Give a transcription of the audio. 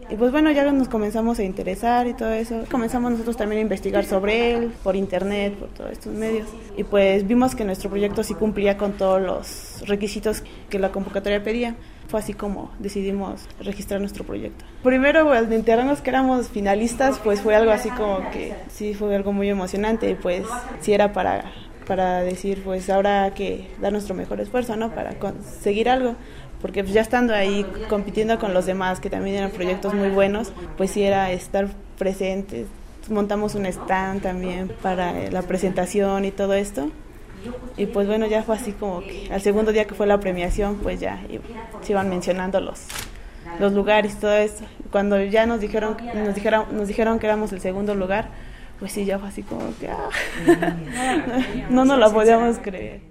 Y pues bueno, ya nos comenzamos a interesar y todo eso. Comenzamos nosotros también a investigar sobre él, por internet, por todos estos medios. Y pues vimos que nuestro proyecto sí cumplía con todos los requisitos que la convocatoria pedía. Fue así como decidimos registrar nuestro proyecto. Primero, al enterarnos que éramos finalistas, pues fue algo así como que sí fue algo muy emocionante. Pues sí era para decir, pues ahora hay que dar nuestro mejor esfuerzo, ¿no? Para conseguir algo. Porque pues ya estando ahí compitiendo con los demás, que también eran proyectos muy buenos, pues sí era estar presentes. Montamos un stand también para la presentación y todo esto. Y pues bueno, ya fue así como que al segundo día que fue la premiación, pues ya se iban mencionando los lugares y todo esto. Cuando ya nos dijeron que éramos el segundo lugar, pues sí, ya fue así como que no nos la podíamos creer.